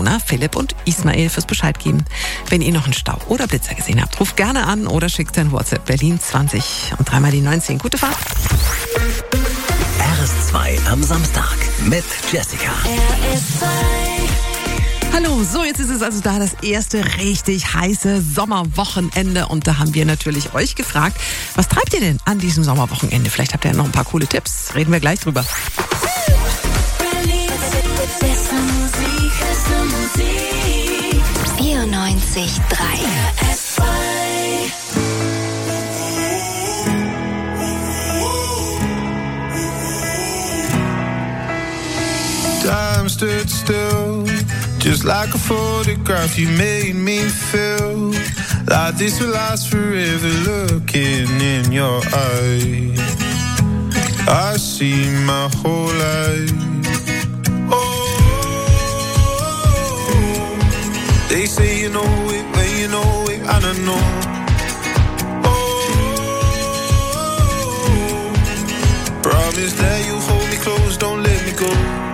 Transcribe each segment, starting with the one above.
Anwohner Philipp und Ismail fürs Bescheid geben. Wenn ihr noch einen Stau oder Blitzer gesehen habt, ruft gerne an oder schickt ein WhatsApp Berlin 20 und 3 mal die 19. Gute Fahrt. RS2 am Samstag mit Jessica. RS2. Hallo, so jetzt ist es also da, das erste richtig heiße Sommerwochenende und da haben wir natürlich euch gefragt, was treibt ihr denn an diesem Sommerwochenende? Vielleicht habt ihr ja noch ein paar coole Tipps, reden wir gleich drüber. Berlin, beste Musik, beste Musik. 94,3 RS2. Time stood still, just like a photograph. You made me feel like this will last forever. Looking in your eyes, I see my whole life. Oh, they say you know it when you know it, I don't know. Oh, promise that you'll hold me close, don't let me go.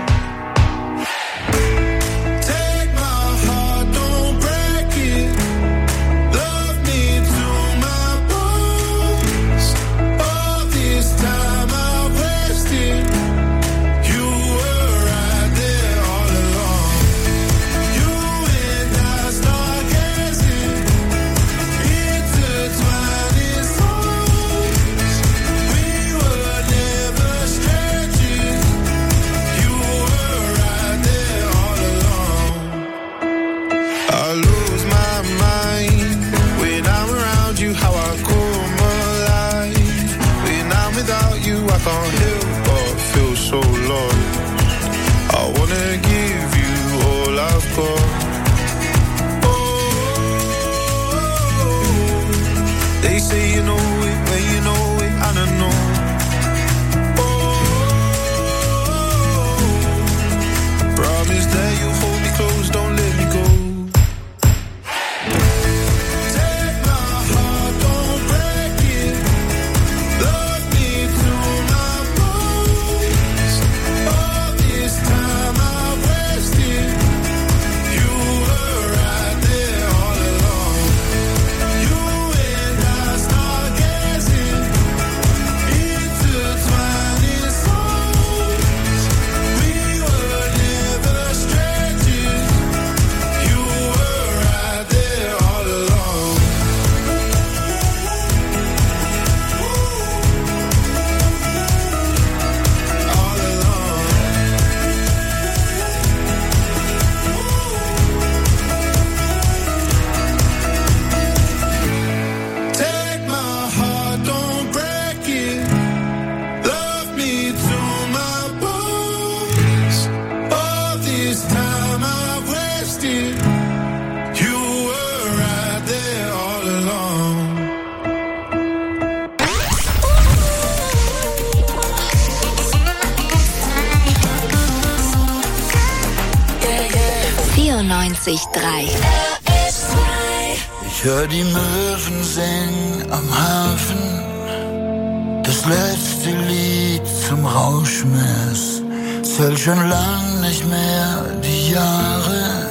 Ich hör die Möwen singen am Hafen, das letzte Lied zum Rauschmiss. Zähl schon lang nicht mehr die Jahre,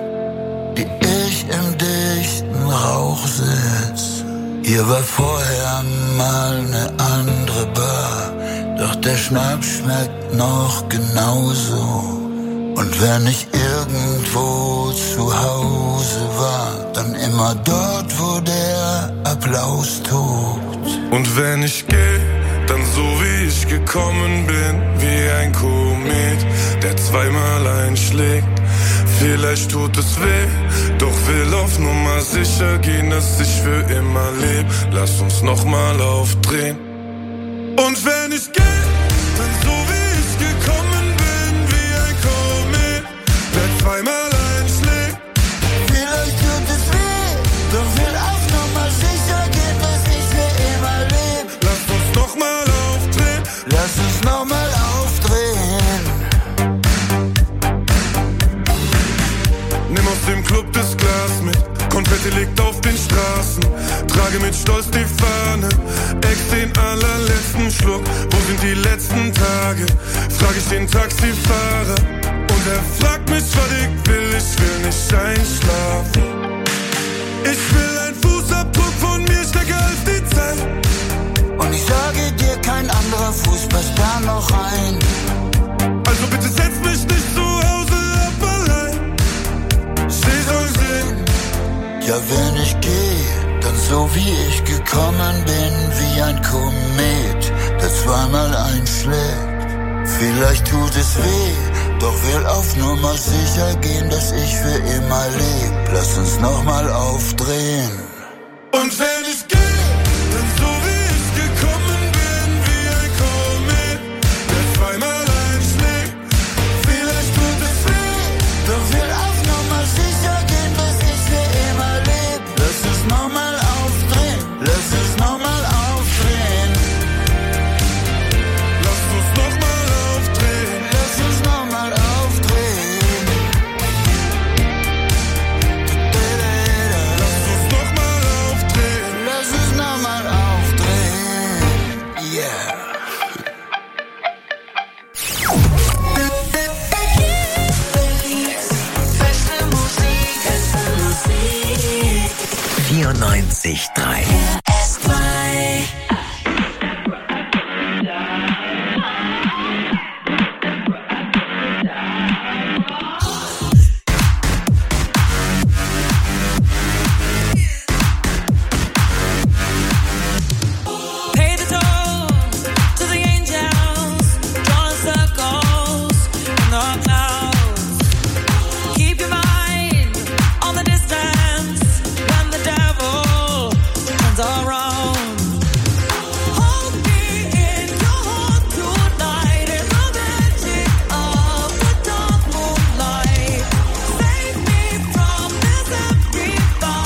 die ich im dichten Rauch sitz. Hier war vorher mal ne andere Bar, doch der Schnaps schmeckt noch genauso. Und wenn ich irgendwo zu Hause war, dann immer dort, wo der Applaus tobt. Und wenn ich geh, dann so wie ich gekommen bin, wie ein Komet, der zweimal einschlägt. Vielleicht tut es weh, doch will auf Nummer sicher gehen, dass ich für immer leb. Lass uns nochmal aufdrehen. Und wenn ich geh, dann so wie ich gekommen bin, wie ein Komet, der zweimal einschlägt. Vielleicht tut es weh, doch will auf Nummer sicher gehen, dass ich für immer leb. Lass uns nochmal aufdrehen. Lass uns nochmal aufdrehen. Nimm aus dem Club das Glas mit, Konfetti liegt auf den Straßen. Trage mit Stolz die Fahne, ex den allerletzten Schluck. Wo sind die letzten Tage? Frag ich den Taxifahrer und er fragt mich, was ich will nicht schlafen. Ich will ein Fußabdruck von mir stärker als die Zeit. Und ich sage dir, kein anderer Fuß passt da noch rein. Also bitte setz mich nicht zu Hause ab allein. Sie soll sehen. Ja, wenn ich gehe, dann so wie ich gekommen bin, wie ein Komet, der zweimal einschlägt. Vielleicht tut es weh, doch will auf Nummer sicher gehen, dass ich für immer leb. Lass uns nochmal aufdrehen. Und wenn ich gehe, dann so wie ich gekommen bin, wie ein Komet, der zweimal einschlägt. Vielleicht tut es weh, doch will auf Nummer sicher gehen, dass ich für immer leb. Lass uns nochmal aufdrehen, lass uns nochmal aufdrehen. Lass uns nochmal aufdrehen. Lass uns nochmal aufdrehen. Lass uns nochmal aufdrehen. Lass uns nochmal aufdrehen. Yeah. Beste Musik. 94,3. S2. Pay the toll to the angels, drawing circles in the clouds. Keep your mind on the distance when the devil turns around. Hold me in your heart tonight in the magic of the dark moonlight. Save me from this empty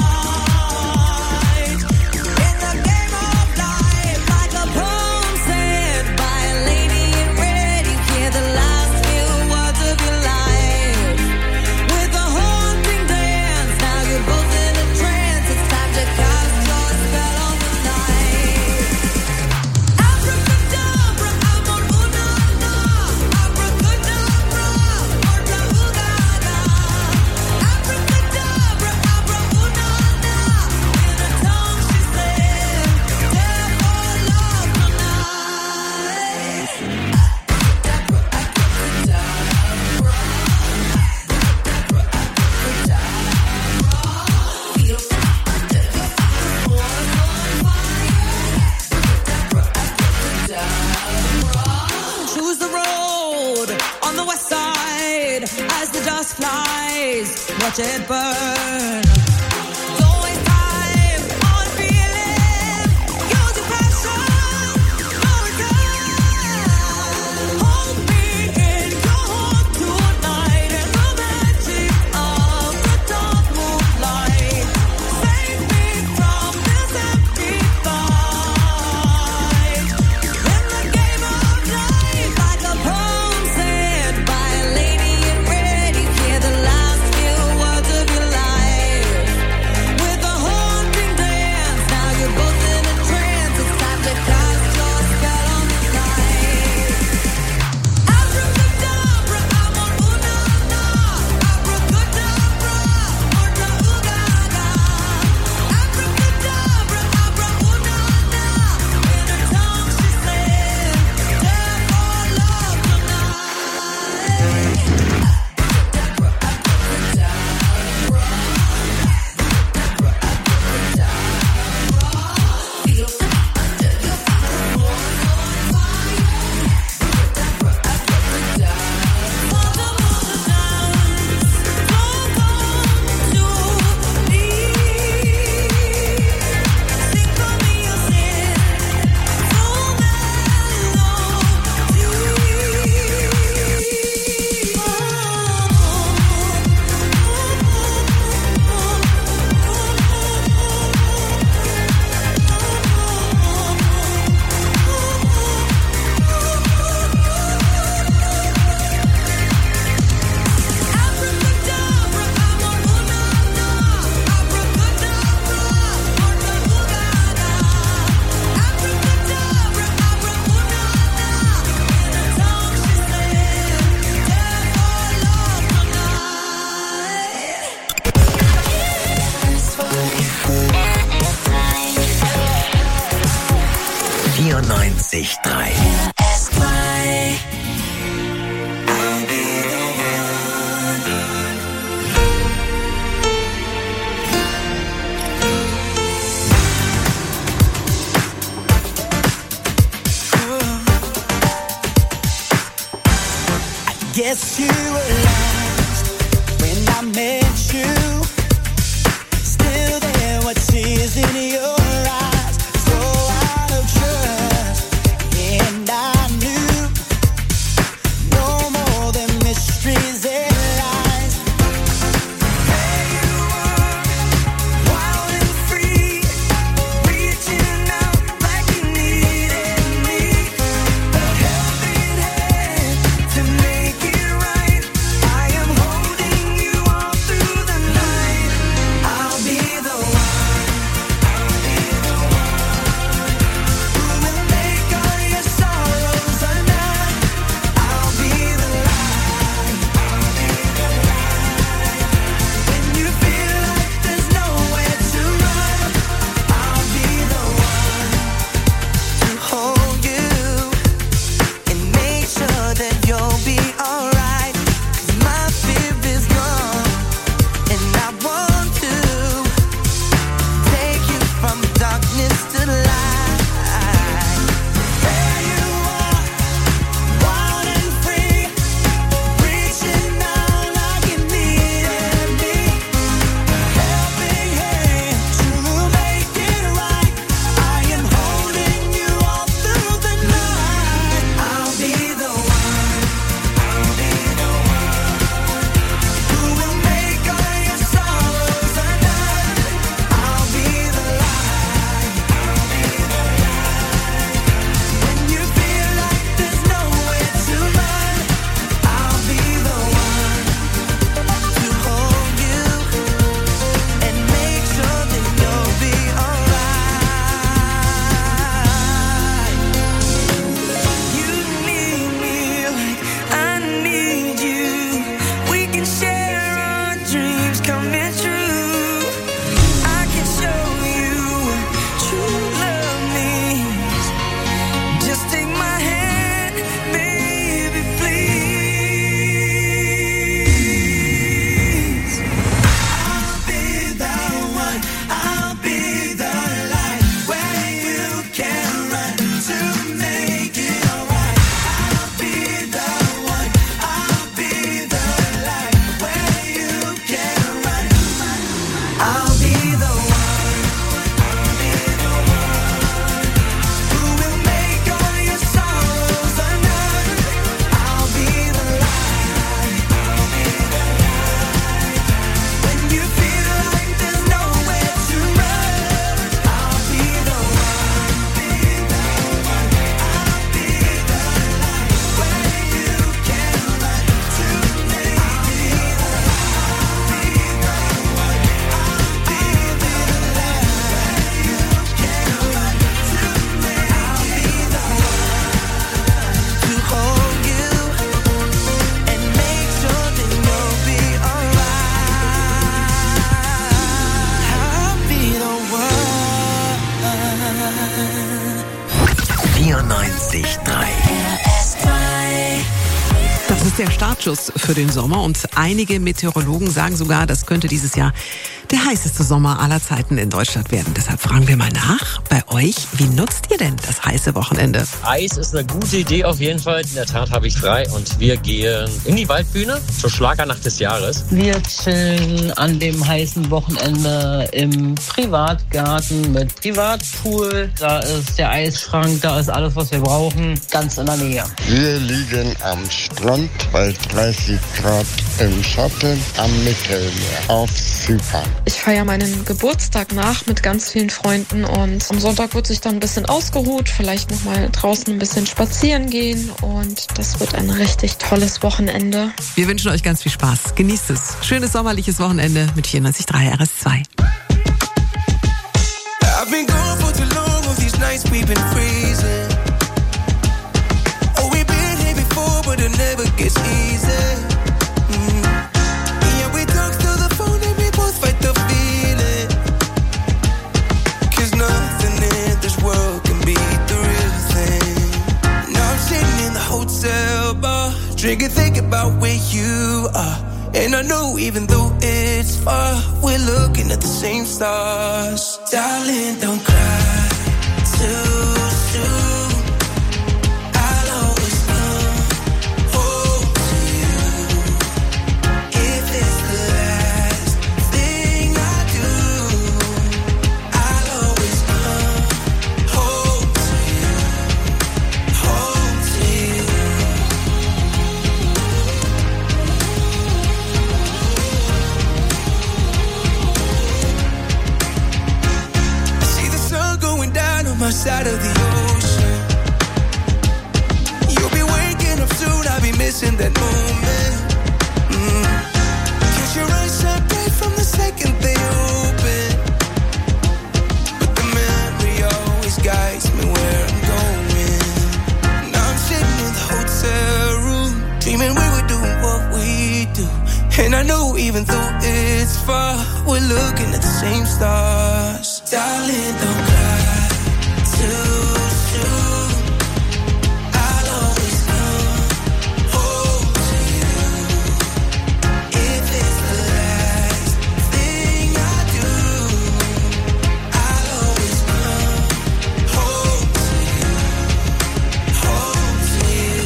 fight. In the game of life, like a poem said by a lady in red, you hear the last few words of your life. With a haunting dance, now you're both in a trance. It's time to cast your spell on the night. Abracadabra, amor una na. Abracadabra, morta ugada. Abracadabra, abra una na. In a tongue she said, therefore love tonight. Choose the road on the west side as the dust flies. Watch it burn. Don't waste time on feeling. Use your passion. No return. Hold me in your heart tonight in the magic of the dark moonlight. Save me from this empty fight. In the game of life, like a poem said by a lady in red, you hear the last few words of your life. 94.3. Guess you were lost when I met you. Still there, what tears in your eyes, so out of trust. And I knew no more than mysteries and lies. There you are, wild and free, reaching out like you needed me. A helping hand to make it right. I am holding you all through the night. I'll be the one who will make all your sorrows undone. I'll be the light when you feel like there's nowhere to run. I'll be the one to hold you and make sure that you'll be alright. 'Cause my fear is gone, and I want to take you from darkness to light. There you are, wild and free, reaching out like you needed me. A helping hand to make it right. I am holding you all through the night. I'll be the one who will make all your sorrows undone. I'll be the light when you feel like there's nowhere to run. I'll be the one to hold you and make sure that you'll be alright. You need me like I need you. We can share our dreams coming true. I can show you what true love means. Just take my hand, baby, please. I'll be the one, I'll be the light where you can run to make it alright. I'll be the one, I'll be the light where you can run. I'll be the one who will make all your sorrows undone. I'll be the light when you feel like there's nowhere to run. I'll be the one, I'll be the light where you can run to make it. To hold you and make sure that you'll be alright. I'll be the one. 94.3. Das ist der Startschuss für den Sommer und einige Meteorologen sagen sogar, das könnte dieses Jahr der heißeste Sommer aller Zeiten in Deutschland werden. Deshalb fragen wir mal nach bei euch, wie nutzt ihr denn das heiße Wochenende? Eis ist eine gute Idee auf jeden Fall. In der Tat habe ich frei und wir gehen in die Waldbühne zur Schlagernacht des Jahres. Wir chillen an dem heißen Wochenende im Privatgarten mit Privatpool. Da ist der Eisschrank, da ist alles, was wir brauchen, ganz in der Nähe. Wir liegen am Strand bei 30 Grad im Schatten am Mittelmeer auf Zypern. Ich feiere meinen Geburtstag nach mit ganz vielen Freunden und am Sonntag wird sich dann ein bisschen ausgeruht, vielleicht nochmal draußen ein bisschen spazieren gehen und das wird ein richtig tolles Wochenende. Wir wünschen euch ganz viel Spaß. Genießt es. Schönes sommerliches Wochenende mit 94.3 RS2. I've been gone for too long, all these nights we've been freezing. Oh, we've been here before, but it never gets easy. Yeah, we talk to the phone and we both fight the feeling. 'Cause nothing in this world can beat the real thing. know even though it's far, we're looking at the same stars. Darling, don't cry too soon. I'll always come home to you. If it's the last thing I do, I'll always come home to you. Home to you. My side of the ocean. You'll be waking up soon, I'll be missing that moment. Catch your eyes shine bright from the second they open. But the memory always guides me where I'm going. Now I'm sitting in the hotel room, dreaming we were doing what we do. And I know even though it's far, we're looking at the same stars. Darling, don't cry too soon. I'll always come home to you. If it's the last thing I do, I'll always come home to you. Home to you.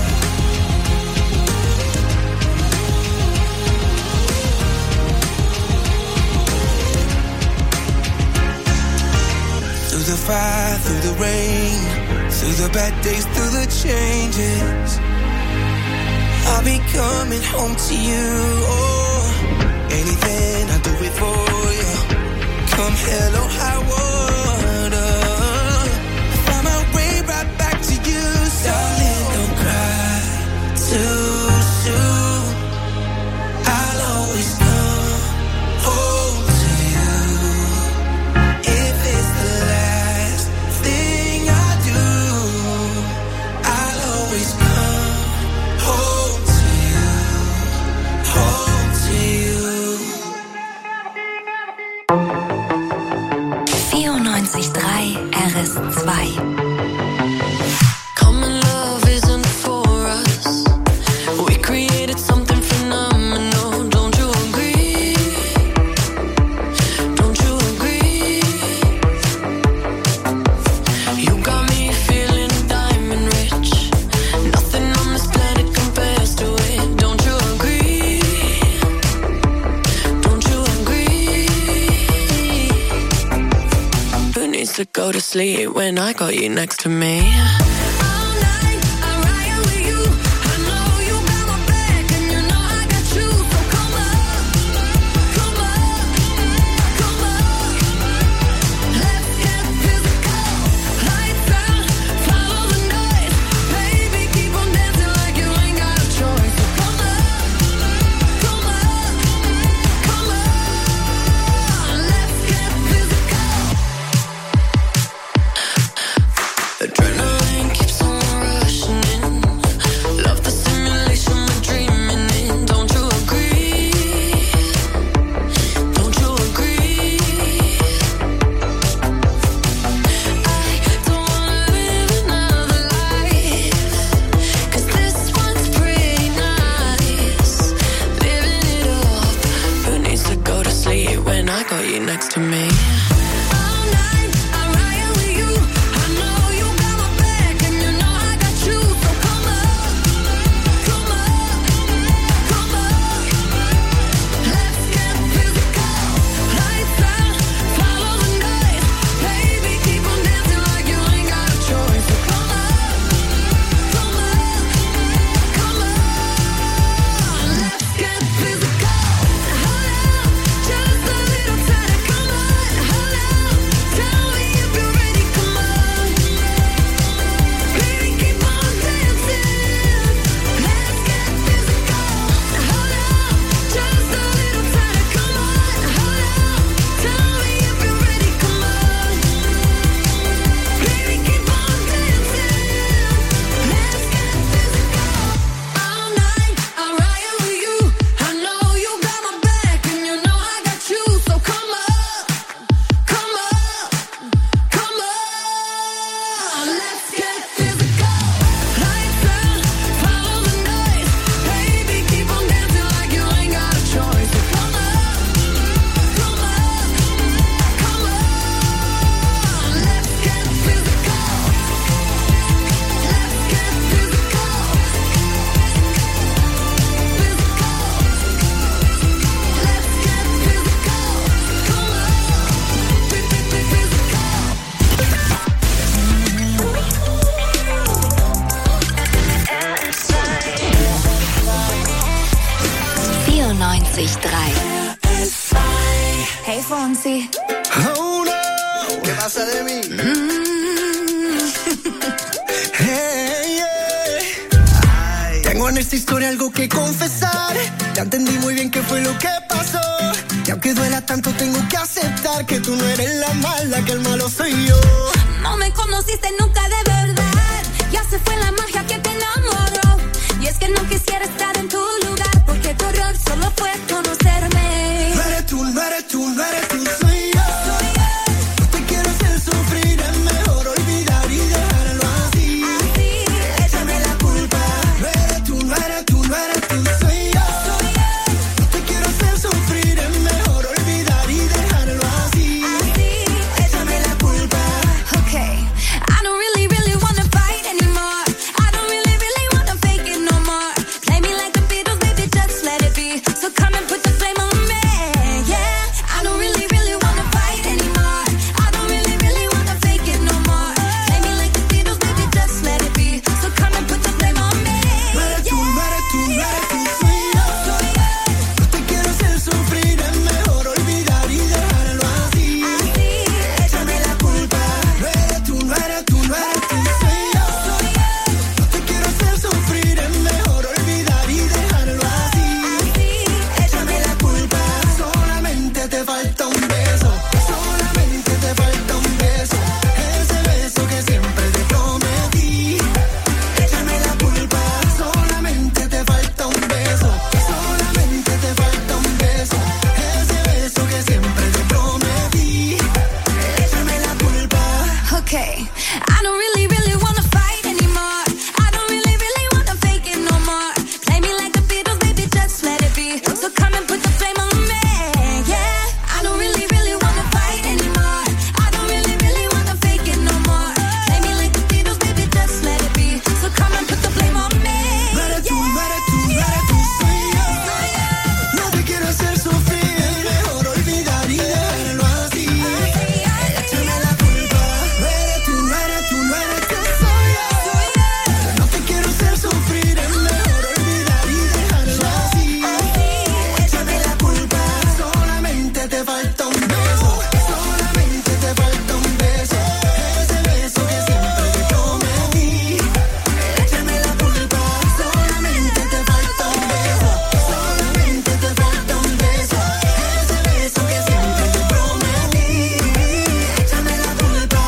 Through the fire, through the rain, through the bad days, through the changes, I'll be coming home to you. Oh, anything I do it for you. Come hell or high water, find my way right back to you. Darling, don't cry too soon. I'll always come home to you. If it's the last thing I do, I'll always come home to you. Home to you. 94.3 RS2. Common love isn't for us. We created something phenomenal. Don't you agree? Don't you agree? You got me feeling diamond rich. Nothing on this planet compares to it. Don't you agree? Don't you agree? Who needs to go to sleep when I got you next to me? Adrenaline keeps on rushing in. Love the simulation we're dreaming in. Don't you agree? Don't you agree? I don't wanna live another life, 'cause this one's pretty nice. Living it up. Who needs to go to sleep when I got you next to me? Just a little time, come on, Fonsi. Oh no, ¿qué pasa de mí? Hey, yeah. Ay. Tengo en esta historia algo que confesar. Ya entendí muy bien qué fue lo que pasó. Y aunque duela tanto tengo que aceptar que tú no eres la mala, que el malo soy yo. No me conociste nunca de verdad. Ya se fue la magia que te enamoró. Y es que no quisiera estar en tu lugar, porque tu error solo fue conocerme. No eres tú, no eres tú, no eres tú, soy yo. No te quiero hacer sufrir, es mejor olvidar y dejarlo así. Échame la culpa. No eres tú, no eres tú, no eres tú, soy yo. No te quiero hacer sufrir, es mejor olvidar y dejarlo así. Échame la culpa. Okay, I don't really, really wanna fight anymore. I don't really, really wanna fake it no more. Play me like the Beatles, baby, just let it be. So come and put the flame on me, yeah. I don't really, really wanna fight anymore. I don't really, really wanna fake it no more. Play me like the Beatles, baby, just let it be. So come and put the flame on me, No eres tú, no eres tú, no eres tú, soy yo. No te quiero hacer sufrir, es mejor olvidar y dejarlo así. Échame la culpa. No eres tú, no eres tú, no eres tú, soy yo. No te quiero hacer sufrir, es mejor olvidar y dejarlo así. Échame la culpa. Solamente te falta un beso. Solamente te falta un beso. Ese beso que siempre te prometí. Échame la culpa. Solamente te falta un beso. Solamente te falta un beso. Ese beso que siempre te prometí. Échame la culpa. okay. I don't really, really wanna fight anymore. I don't really, really wanna fake it no more. Play me like the Beatles, baby, just let it be. So come and put the flame on me, yeah. I don't really, really wanna fight anymore. I don't really, really wanna fake it no more. Play me like the Beatles, baby, just let it be. So come and put the flame on me, No eres tú, no eres tú, no eres tú, soy yo. No te quiero hacer sufrir, mejor olvidar y dejarlo así. Échame la culpa. No eres tú, no eres tú, no eres tú, soy yo. No te quiero hacer sufrir, es mejor olvidar y dejarlo así. Échame la culpa. Solamente te falta un beso. Solamente te falta un beso. Ese beso que siempre te prometí. Échame la culpa. Solamente te falta un beso. Solamente te falta un beso. Ese beso que siempre te prometí. Échame la culpa.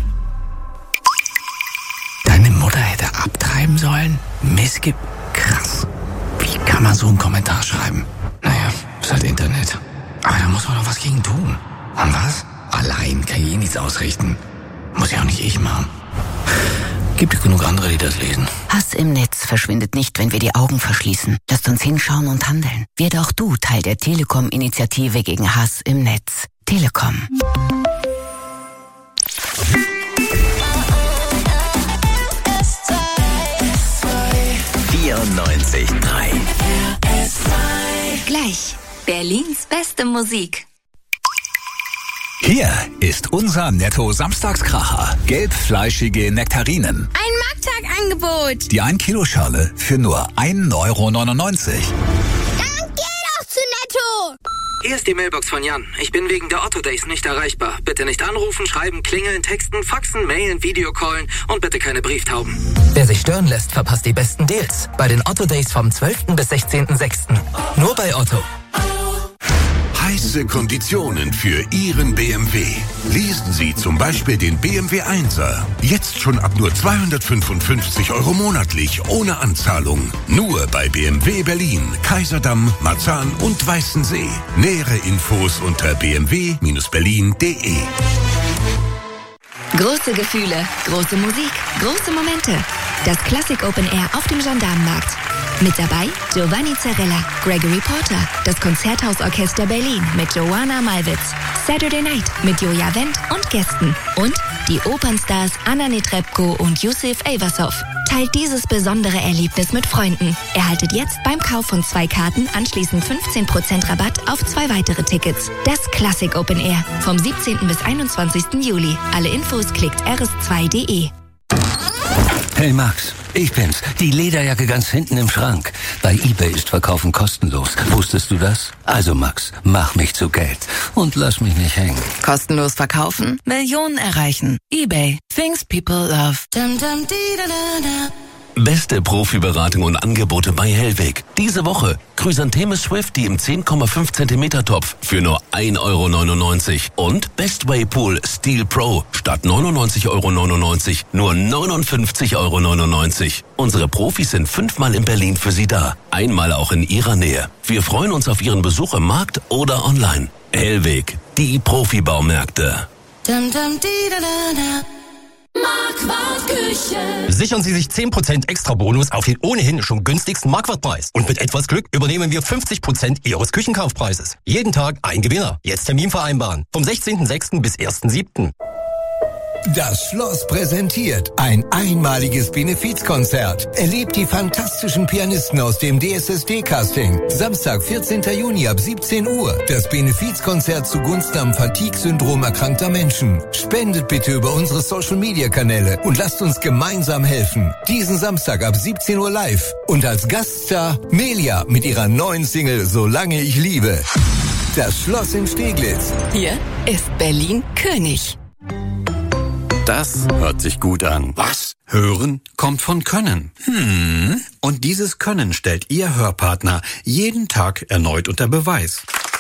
Deine Mutter hätte abtreiben sollen? Missgib. Krass. Wie kann man so einen Kommentar schreiben? Naja, ist halt Internet. Aber da muss man doch was gegen tun. Und was? Allein kann ich eh nichts ausrichten. Muss ja auch nicht ich machen. Gibt genug andere, die das lesen. Hass im Netz verschwindet nicht, wenn wir die Augen verschließen. Lasst uns hinschauen und handeln. Werde auch du Teil der Telekom-Initiative gegen Hass im Netz. Telekom. Gleich Berlins beste Musik. Hier ist unser Netto-Samstagskracher. Gelbfleischige Nektarinen. Ein Markttagangebot. Die 1-Kilo-Schale für nur 1,99 €. Dann geh doch zu Netto. Hier ist die Mailbox von Jan. Ich bin wegen der Otto Days nicht erreichbar. Bitte nicht anrufen, schreiben, klingeln, texten, faxen, mailen, Videocallen und bitte keine Brieftauben. Wer sich stören lässt, verpasst die besten Deals. Bei den Otto Days vom 12. bis 16.06. Nur bei Otto. Heiße Konditionen für Ihren BMW. Lesen Sie zum Beispiel den BMW 1er. Jetzt schon ab nur 255 € monatlich, ohne Anzahlung. Nur bei BMW Berlin, Kaiserdamm, Marzahn und Weißensee. Nähere Infos unter bmw-berlin.de. Große Gefühle, große Musik, große Momente. Das Classic Open Air auf dem Gendarmenmarkt. Mit dabei Giovanni Zarella, Gregory Porter, das Konzerthausorchester Berlin mit Joanna Malwitz, Saturday Night mit Joja Wendt und Gästen und die Opernstars Anna Netrebko und Yusuf Eyvassov. Teilt dieses besondere Erlebnis mit Freunden. Erhaltet jetzt beim Kauf von 2 Karten anschließend 15% Rabatt auf 2 weitere Tickets. Das Classic Open Air vom 17. bis 21. Juli. Alle Infos klickt rs2.de. Hey Max, ich bin's. Die Lederjacke ganz hinten im Schrank. Bei eBay ist Verkaufen kostenlos. Wusstest du das? Also Max, mach mich zu Geld und lass mich nicht hängen. Kostenlos verkaufen? Millionen erreichen. eBay. Things people love. Beste Profiberatung und Angebote bei Hellweg. Diese Woche Chrysantheme Swifty im 10,5 cm Topf für nur 1,99 € und Bestway Pool Steel Pro statt 99,99 € nur 59,99 €. Unsere Profis sind 5-mal in Berlin für Sie da, einmal auch in Ihrer Nähe. Wir freuen uns auf Ihren Besuch im Markt oder online. Hellweg, die Profibaumärkte. Marquardt Küche. Sichern Sie sich 10% extra Bonus auf den ohnehin schon günstigsten Marquardt-Preis. Und mit etwas Glück übernehmen wir 50% Ihres Küchenkaufpreises. Jeden Tag ein Gewinner. Jetzt Termin vereinbaren. Vom 16.06. bis 1.07. Das Schloss präsentiert ein einmaliges Benefizkonzert. Erlebt die fantastischen Pianisten aus dem DSSD-Casting. Samstag, 14. Juni ab 17 Uhr. Das Benefizkonzert zugunsten am Fatigue-Syndrom erkrankter Menschen. Spendet bitte über unsere Social-Media-Kanäle und lasst uns gemeinsam helfen. Diesen Samstag ab 17 Uhr live. Und als Gaststar Melia mit ihrer neuen Single Solange ich liebe. Das Schloss in Steglitz. Hier ist Berlin König. Das hört sich gut an. Was? Hören kommt von Können. Und dieses Können stellt Ihr Hörpartner jeden Tag erneut unter Beweis.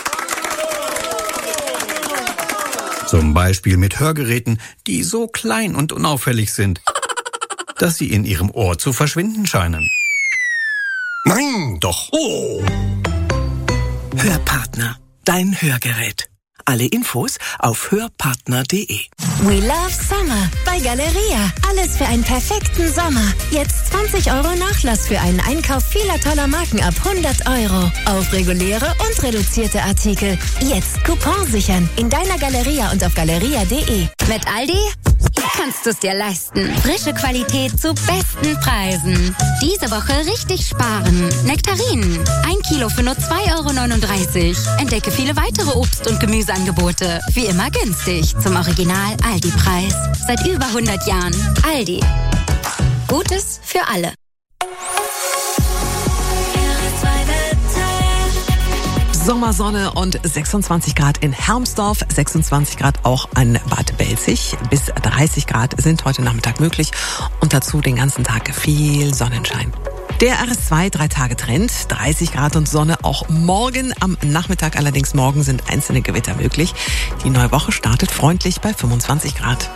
Zum Beispiel mit Hörgeräten, die so klein und unauffällig sind, dass sie in Ihrem Ohr zu verschwinden scheinen. Nein, doch. Oh. Hörpartner, dein Hörgerät. Alle Infos auf hörpartner.de. We love summer bei Galeria. Alles für einen perfekten Sommer. Jetzt 20 € Nachlass für einen Einkauf vieler toller Marken ab 100 € auf reguläre und reduzierte Artikel. Jetzt Coupon sichern in deiner Galeria und auf galeria.de. Mit Aldi kannst du es dir leisten. Frische Qualität zu besten Preisen. Diese Woche richtig sparen. Nektarinen. 1 Kilo für nur 2,39 €. Entdecke viele weitere Obst- und Gemüseangebote. Wie immer günstig. Zum Original Aldi-Preis. Seit über 100 Jahren. Aldi. Gutes für alle. Sommersonne und 26 Grad in Hermsdorf, 26 Grad auch an Bad Belzig. Bis 30 Grad sind heute Nachmittag möglich und dazu den ganzen Tag viel Sonnenschein. Der RS2 3-Tage-Trend, 30 Grad und Sonne auch morgen. Am Nachmittag allerdings morgen sind einzelne Gewitter möglich. Die neue Woche startet freundlich bei 25 Grad.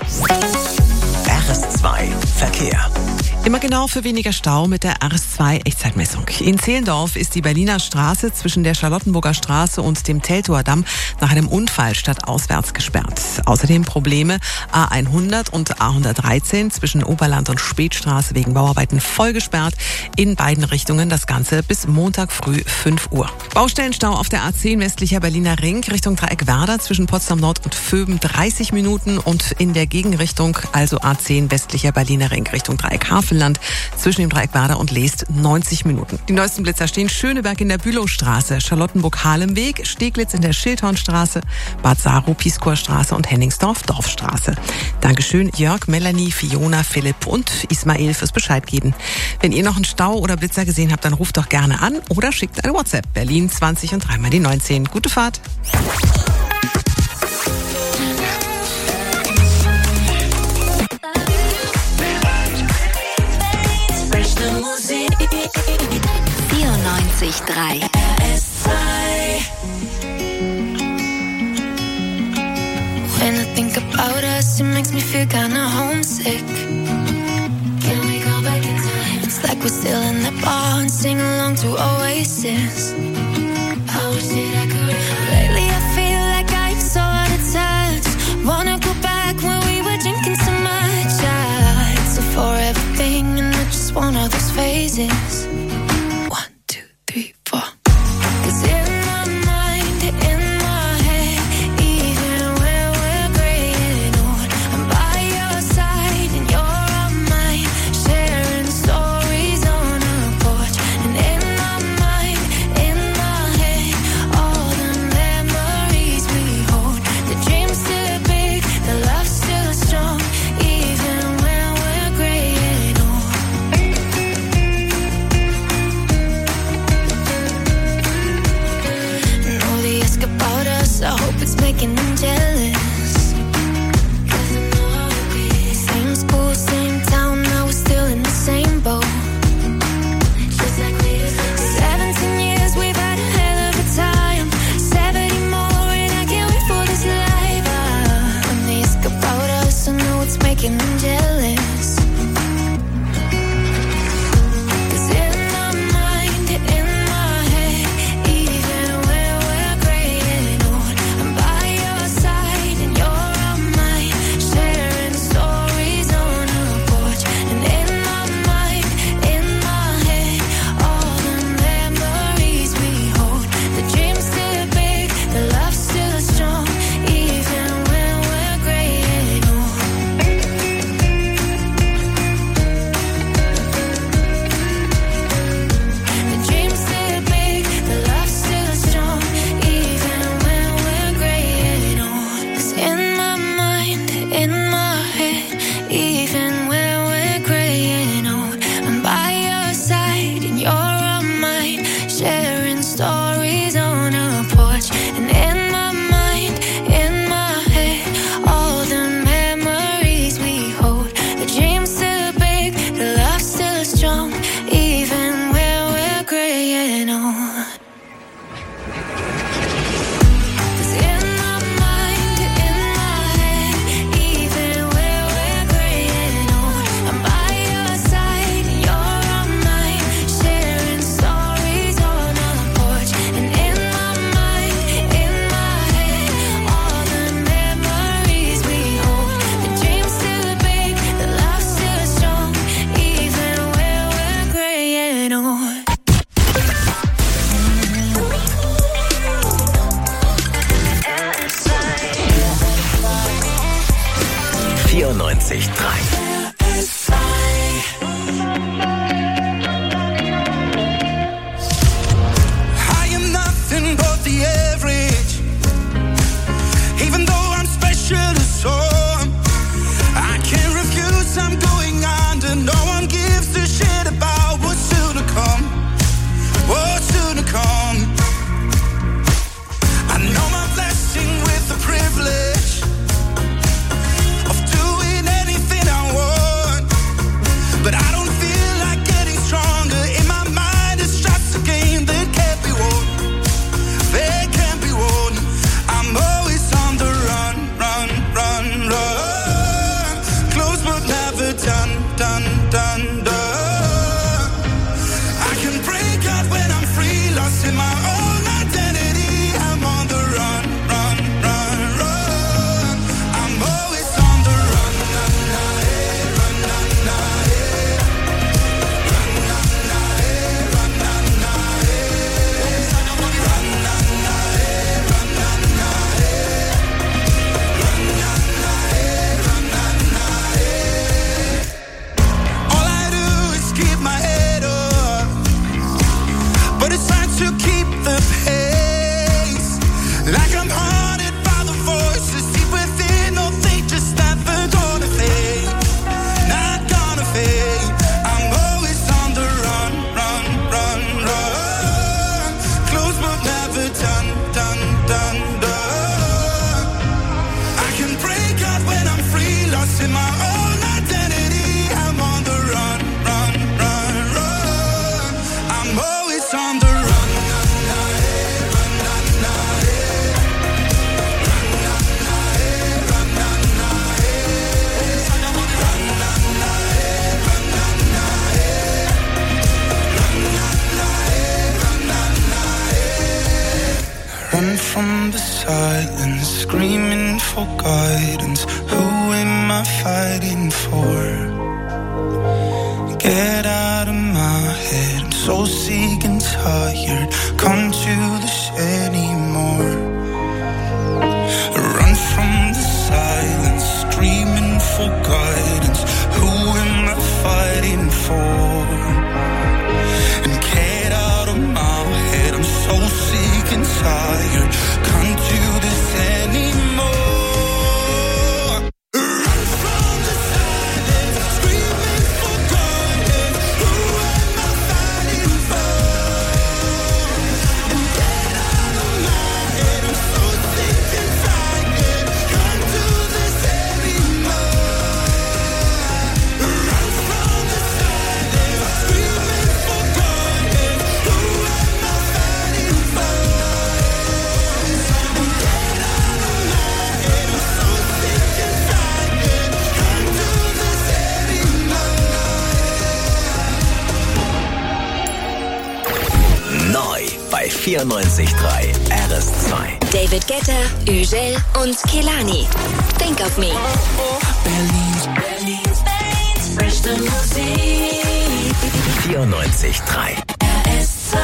RS2 Verkehr. Immer genau für weniger Stau mit der RS2 Echtzeitmessung. In Zehlendorf ist die Berliner Straße zwischen der Charlottenburger Straße und dem Teltower Damm nach einem Unfall stadtauswärts gesperrt. Außerdem Probleme A100 und A113 zwischen Oberland und Spätstraße wegen Bauarbeiten voll gesperrt. In beiden Richtungen das Ganze bis Montag früh 5 Uhr. Baustellenstau auf der A10 westlicher Berliner Ring Richtung Dreieck Werder zwischen Potsdam Nord und Vöben 30 Minuten und in der Gegenrichtung, also A10 westlicher Berliner Ring Richtung Dreieck Havelland zwischen dem Dreieck Werder und Leest 90 Minuten. Die neuesten Blitzer stehen Schöneberg in der Bülowstraße, Charlottenburg-Halemweg, Steglitz in der Schildhornstraße, Bad Saro, Pieskorstraße und Henningsdorf, Dorfstraße. Dankeschön Jörg, Melanie, Fiona, Philipp und Ismail fürs Bescheid geben. Wenn ihr noch einen Stau oder Blitzer gesehen habt, dann ruft doch gerne an oder schickt eine WhatsApp. Berlin 20 und 3 mal die 19. Gute Fahrt. Musik 94.3 RS2. When I think about us, it makes me feel kinda homesick. Can we go back in time? It's like we're still in the bar and sing along to Oasis. I wish that I could. Lately I feel like I'm so out of touch. Wanna go back when we were drinking so much. I'd so for everything and not just one of those phases. 1, 2, 3, 4. 'Cause in my mind, in my head, even when we're gray and old, I'm by your side and you're on mine, sharing stories on a porch. And in my mind, in my head, all the memories we hold. The dreams still big, the love still strong, even when we're gray and old. what's making them jealous. Same school, same town, now we're still in the same boat. 17 years, we've had a hell of a time. 70 more, and I can't wait for this life. When they ask about us, I know it's making them jealous. 'Cause in my mind, in my head, even when we're gray and old, I'm by your side and you're on mine, sharing stories on a porch. And in my mind, in my head, all the memories we hold. The dream's still big, the love's still strong, even when we're gray and old. The dream's still big, the love's still strong, even when we're gray and old. 'Cause in my mind, in my head, even when we're gray and old, I'm by your side and you're on mine, sharing stories on a porch. And in my mind, in my head, all the memories we hold. The dream's still big, the love's still strong, even when we're gray and old. 'Cause in my mind, in my head, even when we're gray and old, I'm by your side and you're on mine, sharing stories on a porch. And in my mind, in my head, all the memories we hold. The dream's still big, the love's still strong, even when we're gray and old. 94.3. I am nothing but the average, even though I'm special to some. I can't refuse, I'm going under. No one gives a shit about what's soon to come. What's soon to come. I know my blessing with the privilege of doing anything I want, but I don't feel like getting stronger. In my mind, it's just a game that can't be won. They can't be won. I'm always on the run, run, run, run. Close but never done, done, done, done. I can break out when I'm free, lost in my own identity. I'm on the run, run, run, run. I'm always on the run, run, run, run, run, all I do is keep my head up, but it's hard to keep the pace. Like I'm haunted by the voices deep within. No, they just never gonna fade, not gonna fade. I'm always on the run, run, run, run. Close but never done, done, done, done. I can break out when I'm free, lost in my own identity. I'm on the run, run, run, run. I'm always on the run. Run from the silence, screaming for guidance. Who am I fighting for? Get out of my head, I'm so sick and tired. Come to this anymore. Run from the silence, screaming for guidance. Who am I fighting for? And get out of my head, I'm so sick and tired. Can't do this anymore. Run from the silence, screaming for guidance. Who am I fighting for? And get 94.3 RS2. David Guetta, Ugel und Kehlani. Think of Me. Berlins beste Musik. 94.3 RS2.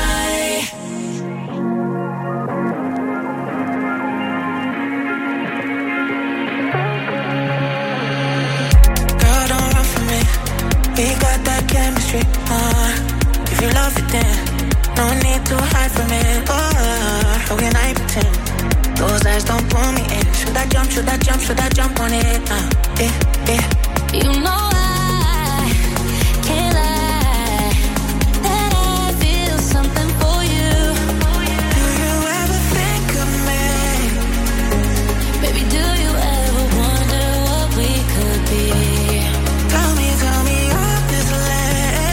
We got that chemistry, if you love it then no need to hide from it, how can I pretend? Those eyes don't pull me in. Should I jump on it, You know I can't lie that I feel something for you. Do you ever think of me? Baby, do you ever wonder what we could be? Tell me honestly.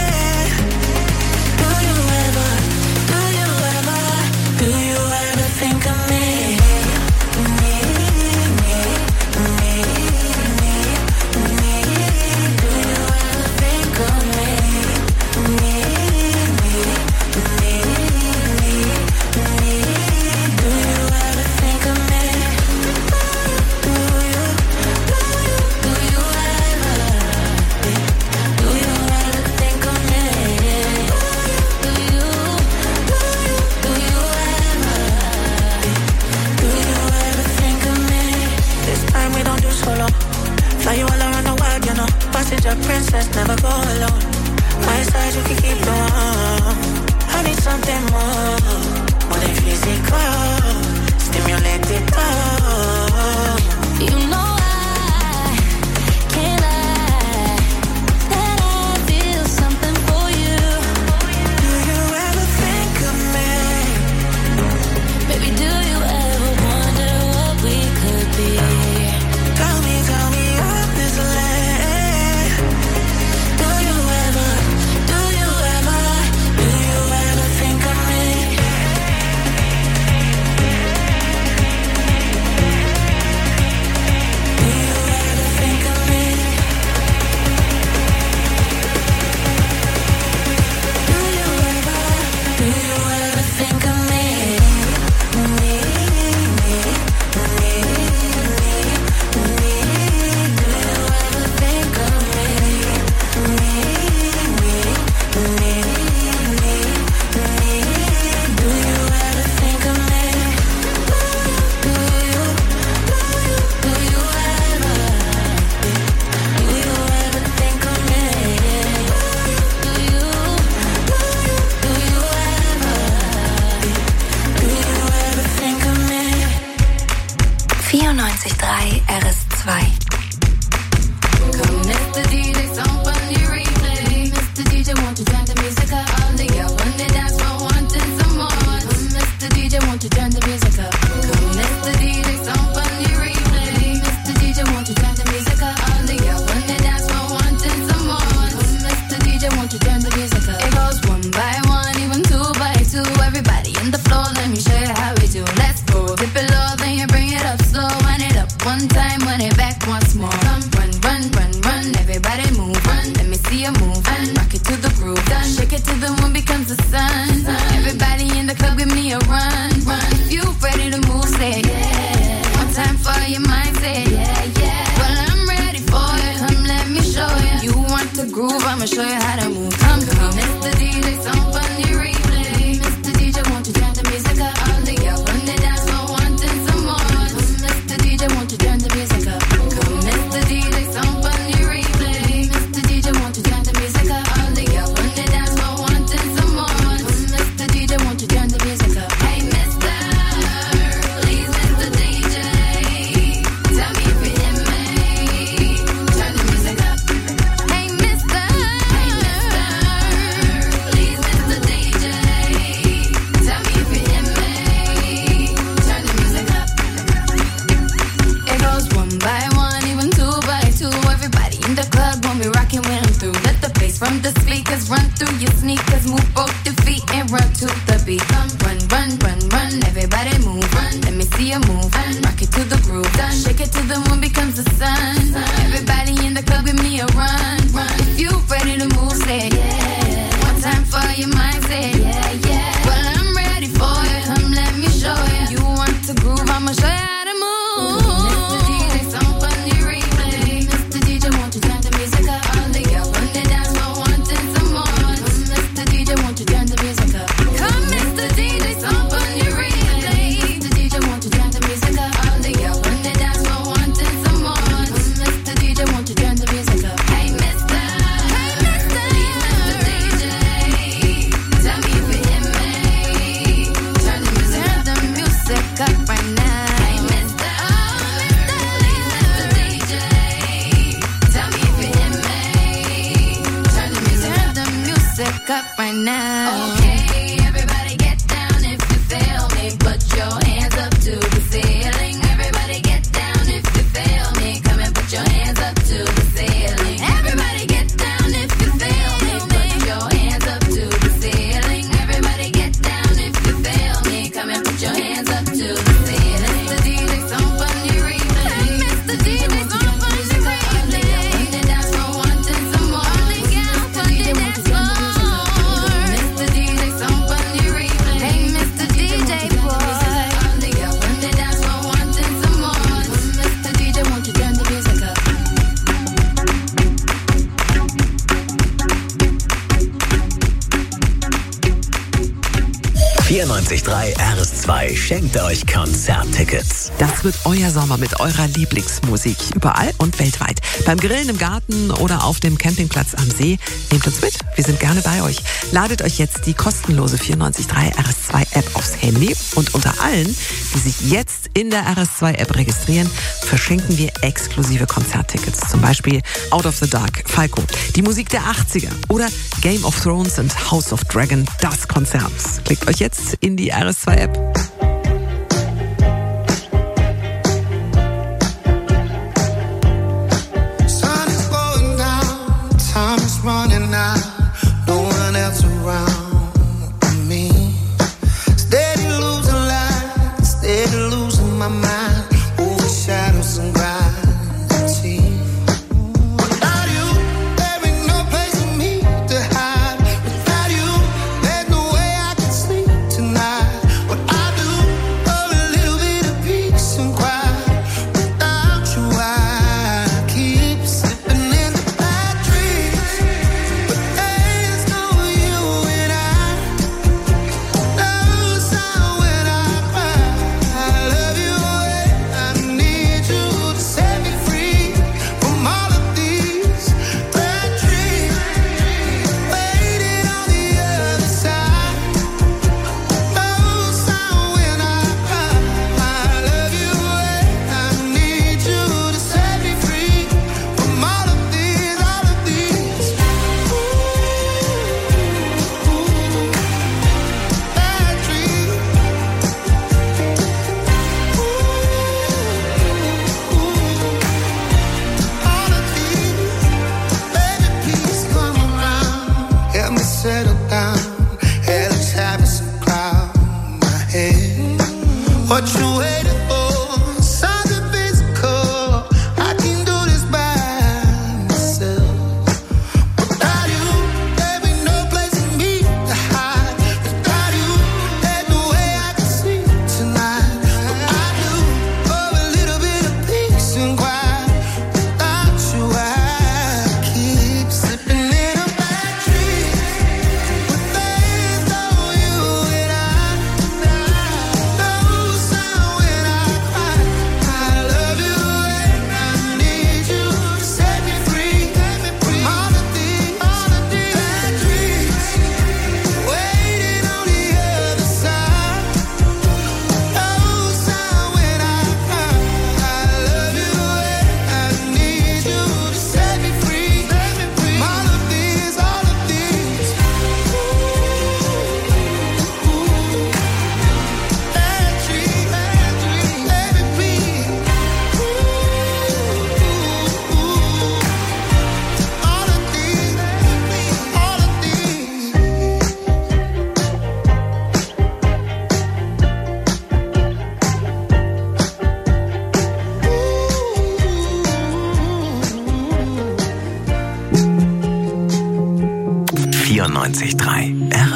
Do you ever think of me? Fly you all around the world, you know. Passenger princess, never go alone. My side, you can keep the warm. I need something more than physical. Stimulate it all. You know I can't lie that I feel something for you. Do you ever think of me? Baby, do you ever wonder what we could be? Tell me honestly. Do you ever think of me? Do you ever think of me? Do you ever think of me? One time for your mindset, well, I'm ready for it. everybody move. Mr. DJ, somebody replay. Mr. DJ, won't you turn the music up? All the girls on the dance floor wanting some more. Mr. DJ, won't you turn the music up? Come, Mr. DJ, somebody replay. Mr. DJ, won't you turn the music up? All the girls on the dance floor wanting some more. Mr. DJ, won't you turn the music up? Hey, Mr. DJ, tell me if you hear me. Turn the music up right now. Hey, Mr. DJ, tell me if you hear me. Turn the music up right now. Okay, everybody get down if you feel me. Put your hands up to the ceiling. Everybody get down if you feel me. Come and put your hands up to the ceiling. Everybody get down if you feel me. Put your hands up to the ceiling. Everybody get down if you feel me. Come and put your hands up to the ceiling. Mr. DJ, somebody replay. Mr. DJ, somebody replay. The dance floor wanting some more. All the girls on the dance floor. Mr. DJ, somebody replay. Hey, Mr. DJ boy. All the girls on the dance floor wanting some more. Mr. DJ, won't you turn the music up? 94.3 RS2 schenkt euch Konzerttickets. Das wird euer Sommer mit eurer Lieblingsmusik. Überall und weltweit. Beim Grillen im Garten oder auf dem Campingplatz am See. Nehmt uns mit. Wir sind gerne bei euch. Ladet euch jetzt die kostenlose 94.3 RS2 App aufs Handy. Und unter allen, die sich jetzt in der RS2 App registrieren, verschenken wir exklusive Konzerttickets. Zum Beispiel Out of the Dark, Falco, die Musik der 80er oder Game of Thrones und House of Dragon, das Konzert. Klickt euch jetzt in die RS2 App. Sun is going down, time is running out, no one else around but me. Steady losing light, steady losing my mind, over shadows and gravity. Without you, there ain't no place for me to hide. Without you, there's no way I can sleep tonight. What I do for a little bit of peace and quiet. Without you, I keep slipping into bad dreams. But there's no you and I. No sound when I cry. I love you and I need you to set me free from all of these bad dreams. Waiting on the other side. No sound when I cry. I love you and I need you to set me free from all of these bad dreams. All of these, baby, please come around. Help me settle down. Hey, let's have some cloud in my head. What you waiting for? Something physical. I can do this by myself. Without you, there ain't no place for me to hide. Without you, there's no way I can sleep tonight. What I do for a little bit of peace and quiet. Without you, I keep slipping into bad dreams. But there's no you and I. No sound when I cry. I love you and I need you to set me free from all of these bad dreams. Waiting on the other side. No sound when I cry. I love you and I need you to set me free from all of these bad dreams. Baby, please. All of these, all of these.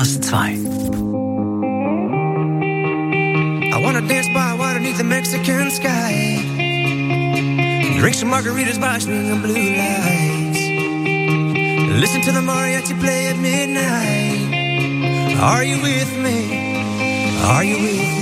I wanna dance by water beneath the Mexican sky. Drink some margaritas by swinging blue lights. Listen to the mariachi play at midnight. Are you with me? Are you with me?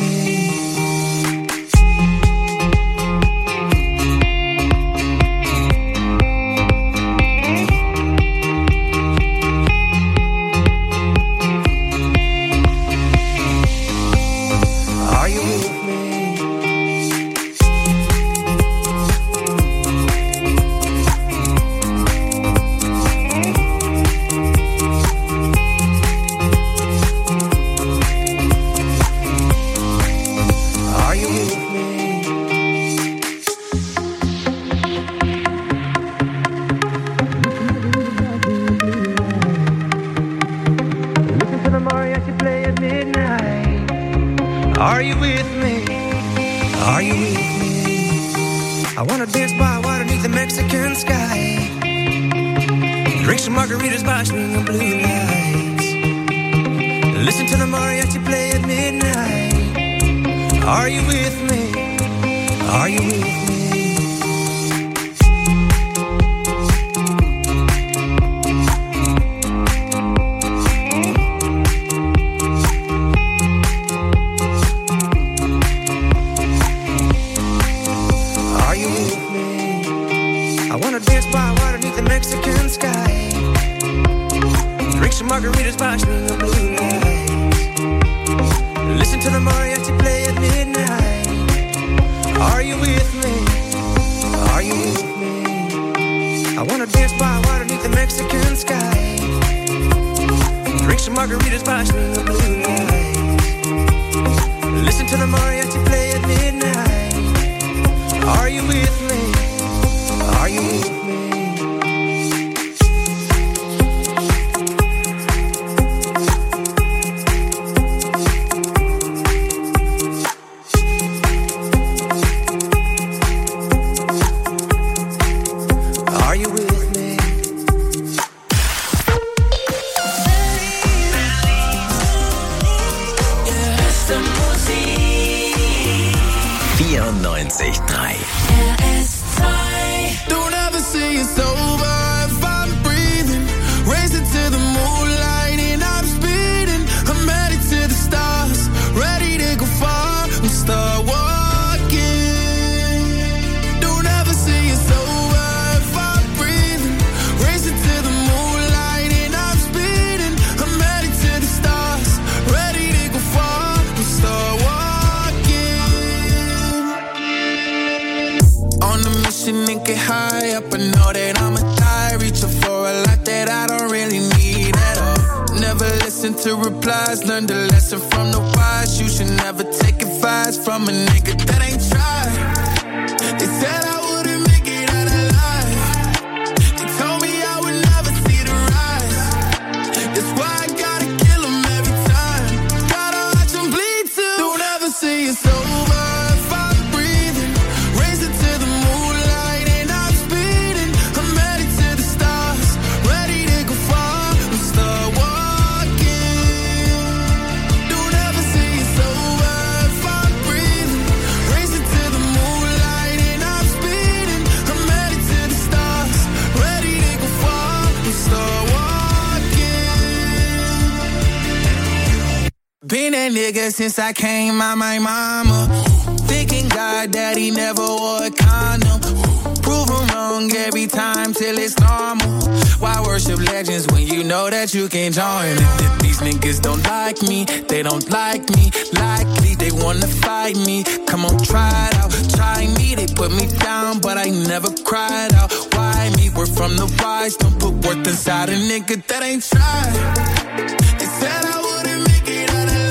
Since I came out my mama, thinking God that he never wore a condom. Prove him wrong every time till it's normal. Why worship legends when you know that you can't join? These niggas don't like me, they don't like me. Likely they wanna fight me. Come on, try it out, try me. They put me down, but I never cried out. Why me? We're from the wise, don't put worth inside a nigga that ain't tried. They said I wouldn't make it out alive.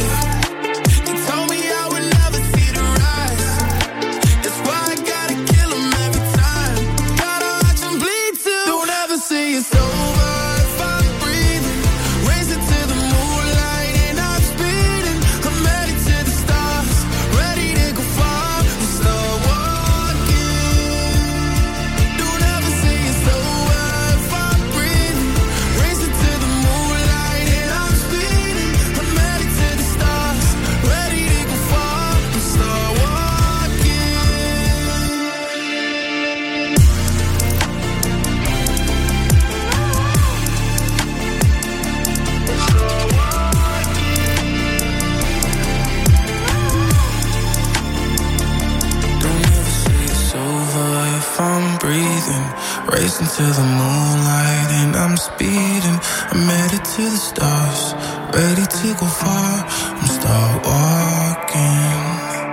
It's over if I'm breathing. Racing to the moonlight and I'm speeding. I'm headed to the stars, ready to go far and start walking. Don't ever say it's over if I'm breathing. Racing to the moonlight and I'm speeding. I'm headed Racing to the moonlight and I'm speeding. I'm headed to the stars, ready to go far. I'm start walking.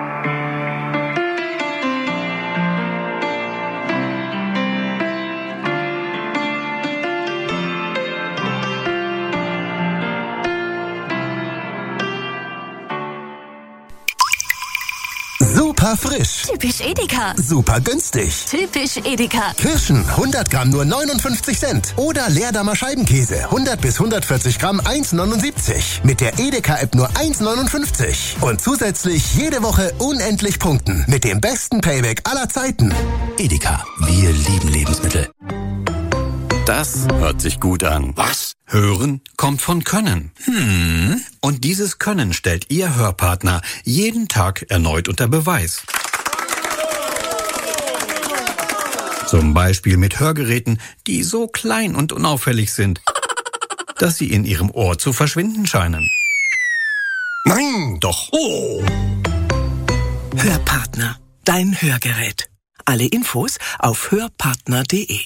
Super frisch. Typisch Edeka. Super günstig. Typisch Edeka. Kirschen, 100 Gramm nur 59 Cent. Oder Leerdammer Scheibenkäse, 100 bis 140 Gramm 1,79. Mit der Edeka-App nur 1,59. Und zusätzlich jede Woche unendlich punkten. Mit dem besten Payback aller Zeiten. Edeka, wir lieben Lebensmittel. Das hört sich gut an. Was? Hören kommt von Können. Und dieses Können stellt Ihr Hörpartner jeden Tag erneut unter Beweis. Zum Beispiel mit Hörgeräten, die so klein und unauffällig sind, dass sie in Ihrem Ohr zu verschwinden scheinen. Nein, doch. Oh. Hörpartner, dein Hörgerät. Alle Infos auf hörpartner.de.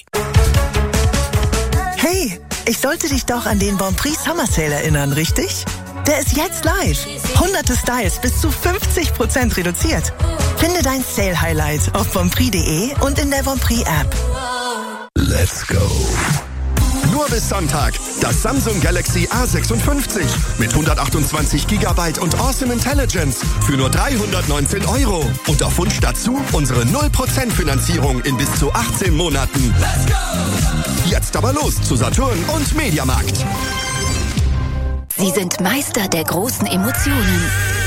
Hey, ich sollte dich doch an den Bonprix Summer Sale erinnern, richtig? Der ist jetzt live. Hunderte Styles bis zu 50% reduziert. Finde dein Sale-Highlight auf bonprix.de und in der Bonprix-App. Let's go. Nur bis Sonntag das Samsung Galaxy A56 mit 128 GB und Awesome Intelligence für nur 319 €. Und auf Wunsch dazu unsere 0% Finanzierung in bis zu 18 Monaten. Let's go! Jetzt aber los zu Saturn und Mediamarkt. Sie sind Meister der großen Emotionen.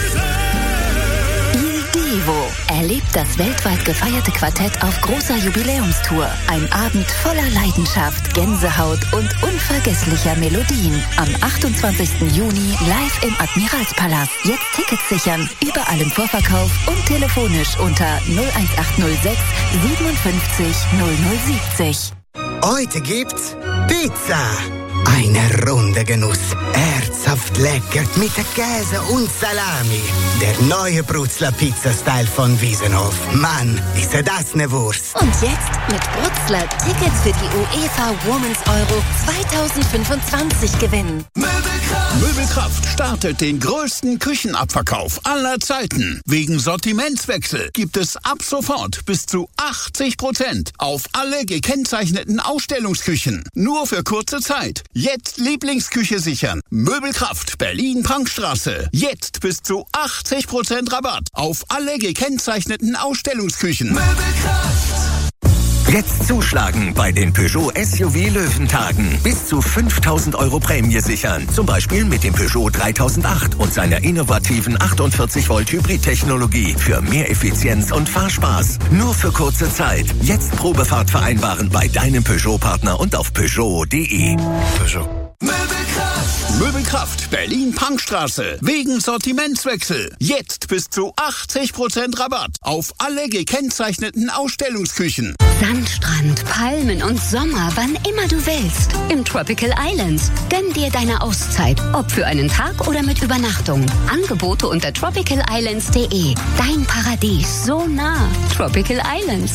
Il Divo erlebt das weltweit gefeierte Quartett auf großer Jubiläumstour. Ein Abend voller Leidenschaft, Gänsehaut und unvergesslicher Melodien. Am 28. Juni live im Admiralspalast. Jetzt Tickets sichern, überall im Vorverkauf und telefonisch unter 01806 57 0070. Heute gibt's Pizza. Eine Runde Genuss. Herzhaft lecker mit Käse und Salami. Der neue Brutzler Pizza-Style von Wiesenhof. Mann, ist das eine Wurst. Und jetzt mit Brutzler Tickets für die UEFA Women's Euro 2025 gewinnen. Möbelkraft startet den größten Küchenabverkauf aller Zeiten. Wegen Sortimentswechsel gibt es ab sofort bis zu 80% auf alle gekennzeichneten Ausstellungsküchen. Nur für kurze Zeit. Jetzt Lieblingsküche sichern. Möbelkraft Berlin-Prankstraße. Jetzt bis zu 80% Rabatt auf alle gekennzeichneten Ausstellungsküchen. Möbelkraft! Jetzt zuschlagen bei den Peugeot SUV Löwentagen. Bis zu 5.000 € Prämie sichern. Zum Beispiel mit dem Peugeot 3008 und seiner innovativen 48 Volt Hybrid-Technologie für mehr Effizienz und Fahrspaß. Nur für kurze Zeit. Jetzt Probefahrt vereinbaren bei deinem Peugeot-Partner und auf Peugeot.de. Peugeot. Möbelkraft Berlin-Prankstraße. Wegen Sortimentswechsel. Jetzt bis zu 80% Rabatt auf alle gekennzeichneten Ausstellungsküchen. Sandstrand, Palmen und Sommer, wann immer du willst. Im Tropical Islands. Gönn dir deine Auszeit, ob für einen Tag oder mit Übernachtung. Angebote unter tropicalislands.de. Dein Paradies, so nah. Tropical Islands.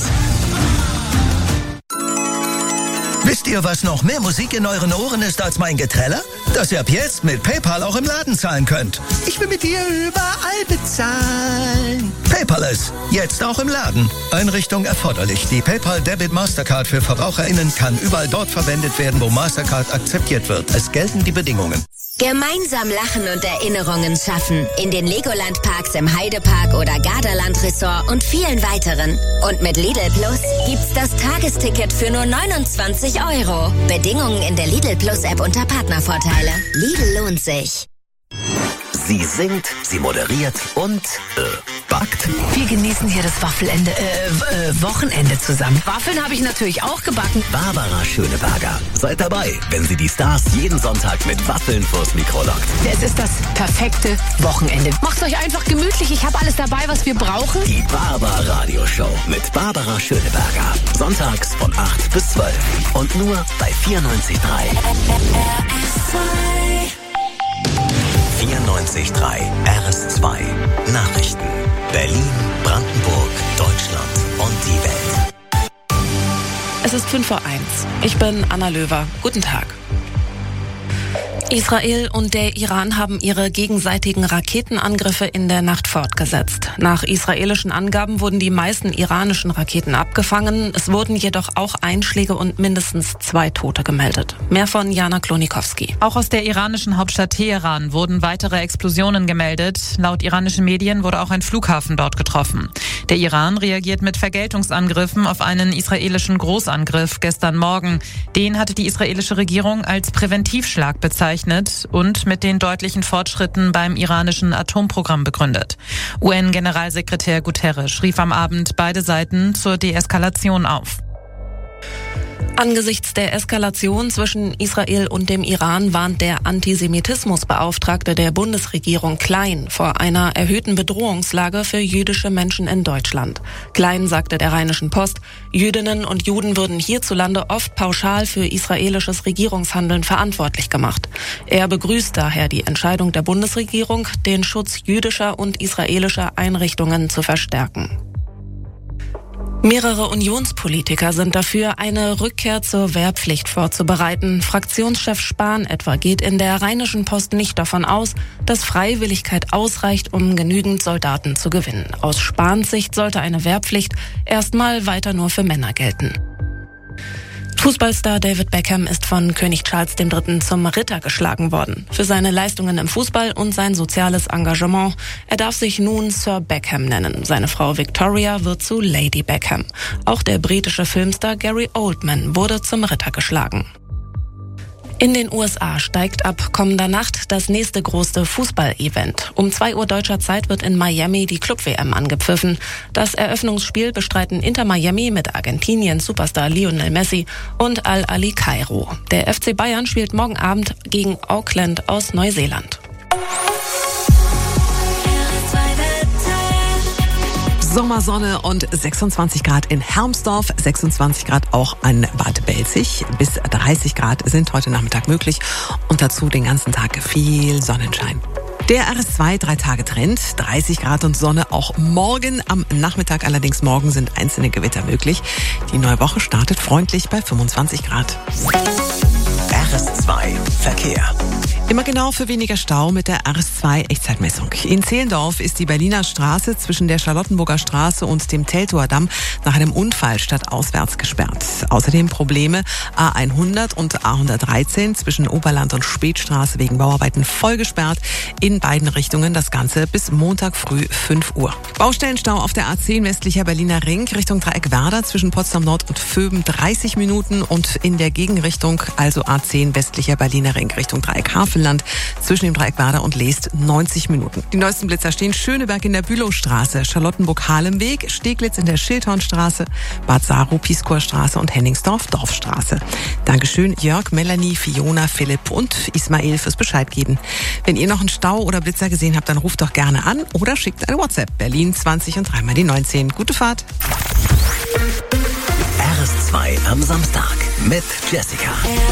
Wisst ihr, was noch mehr Musik in euren Ohren ist als mein Geträller? Dass ihr ab jetzt mit PayPal auch im Laden zahlen könnt. Ich will mit dir überall bezahlen. PayPal jetzt auch im Laden. Einrichtung erforderlich. Die PayPal Debit Mastercard für VerbraucherInnen kann überall dort verwendet werden, wo Mastercard akzeptiert wird. Es gelten die Bedingungen. Gemeinsam lachen und Erinnerungen schaffen. In den Legoland-Parks im Heidepark oder Gardaland-Resort und vielen weiteren. Und mit Lidl Plus gibt's das Tagesticket für nur 29 €. Bedingungen in der Lidl Plus-App unter Partnervorteile. Lidl lohnt sich. Sie singt, sie moderiert und backt. Wir genießen hier das Wochenende zusammen. Waffeln habe ich natürlich auch gebacken. Barbara Schöneberger. Seid dabei, wenn sie die Stars jeden Sonntag mit Waffeln vors Mikro lockt. Es ist das perfekte Wochenende. Macht's euch einfach gemütlich. Ich habe alles dabei, was wir brauchen. Die Barbara-Radio-Show mit Barbara Schöneberger. Sonntags von 8 bis 12. Und nur bei 94.3. 94.3 RS2 Nachrichten. Berlin, Brandenburg, Deutschland und die Welt. Es ist 5:01. Ich bin Anna Löwer. Guten Tag. Israel und der Iran haben ihre gegenseitigen Raketenangriffe in der Nacht fortgesetzt. Nach israelischen Angaben wurden die meisten iranischen Raketen abgefangen. Es wurden jedoch auch Einschläge und mindestens 2 Tote gemeldet. Mehr von Jana Klonikowski. Auch aus der iranischen Hauptstadt Teheran wurden weitere Explosionen gemeldet. Laut iranischen Medien wurde auch ein Flughafen dort getroffen. Der Iran reagiert mit Vergeltungsangriffen auf einen israelischen Großangriff gestern Morgen. Den hatte die israelische Regierung als Präventivschlag bezeichnet und mit den deutlichen Fortschritten beim iranischen Atomprogramm begründet. UN-Generalsekretär Guterres rief am Abend beide Seiten zur Deeskalation auf. Angesichts der Eskalation zwischen Israel und dem Iran warnt der Antisemitismusbeauftragte der Bundesregierung Klein vor einer erhöhten Bedrohungslage für jüdische Menschen in Deutschland. Klein sagte der Rheinischen Post, Jüdinnen und Juden würden hierzulande oft pauschal für israelisches Regierungshandeln verantwortlich gemacht. Er begrüßt daher die Entscheidung der Bundesregierung, den Schutz jüdischer und israelischer Einrichtungen zu verstärken. Mehrere Unionspolitiker sind dafür, eine Rückkehr zur Wehrpflicht vorzubereiten. Fraktionschef Spahn etwa geht in der Rheinischen Post nicht davon aus, dass Freiwilligkeit ausreicht, um genügend Soldaten zu gewinnen. Aus Spahns Sicht sollte eine Wehrpflicht erstmal weiter nur für Männer gelten. Fußballstar David Beckham ist von König Charles III. Zum Ritter geschlagen worden. Für seine Leistungen im Fußball und sein soziales Engagement. Er darf sich nun Sir Beckham nennen. Seine Frau Victoria wird zu Lady Beckham. Auch der britische Filmstar Gary Oldman wurde zum Ritter geschlagen. In den USA steigt ab kommender Nacht das nächste große Fußball-Event. Um 2 Uhr deutscher Zeit wird in Miami die Club-WM angepfiffen. Das Eröffnungsspiel bestreiten Inter Miami mit Argentiniens Superstar Lionel Messi und Al-Ahly Kairo. Der FC Bayern spielt morgen Abend gegen Auckland aus Neuseeland. Sommersonne und 26 Grad in Hermsdorf, 26 Grad auch an Bad Belzig. Bis 30 Grad sind heute Nachmittag möglich und dazu den ganzen Tag viel Sonnenschein. Der RS2 3-Tage-Trend, 30 Grad und Sonne auch morgen. Am Nachmittag allerdings morgen sind einzelne Gewitter möglich. Die neue Woche startet freundlich bei 25 Grad. RS2 Verkehr. Immer genau für weniger Stau mit der RS2-Echtzeitmessung. In Zehlendorf ist die Berliner Straße zwischen der Charlottenburger Straße und dem Teltower Damm nach einem Unfall stadtauswärts gesperrt. Außerdem Probleme A100 und A113 zwischen Oberland und Spätstraße wegen Bauarbeiten voll gesperrt. In beiden Richtungen das Ganze bis Montag früh 5 Uhr. Baustellenstau auf der A10 westlicher Berliner Ring Richtung Dreieck Werder zwischen Potsdam Nord und Vöben 30 Minuten und in der Gegenrichtung, also A10 westlicher Berliner Ring Richtung Dreieck Havelland zwischen dem Dreieck Werder und Leest 90 Minuten. Die neuesten Blitzer stehen Schöneberg in der Bülowstraße, Charlottenburg-Halemweg, Steglitz in der Schildhornstraße, Bad Saro, Pieskorstraße und Henningsdorf, Dorfstraße. Dankeschön Jörg, Melanie, Fiona, Philipp und Ismail fürs Bescheid geben. Wenn ihr noch einen Stau oder Blitzer gesehen habt, dann ruft doch gerne an oder schickt eine WhatsApp. Berlin 20 und 3 mal die 19. Gute Fahrt. RS2 am Samstag mit Jessica.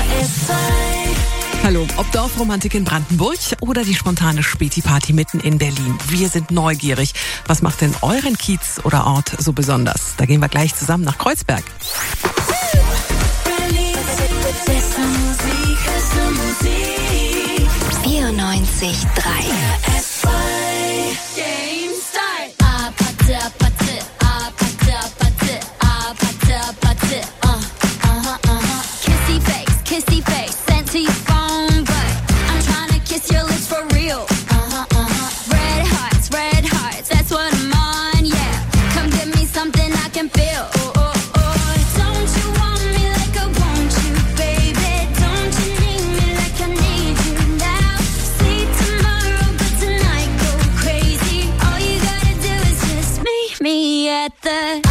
Hallo, ob Dorfromantik in Brandenburg oder die spontane Späti-Party mitten in Berlin. Wir sind neugierig. Was macht denn euren Kiez oder Ort so besonders? Da gehen wir gleich zusammen nach Kreuzberg. 94,3 Kissy face, sent to your phone, but I'm trying to kiss your lips for real. Red hearts, that's what I'm on, yeah. Come give me something I can feel. Don't you want me like I want you, baby? Don't you need me like I need you now? See tomorrow, but tonight go crazy. All you gotta do is just meet me at the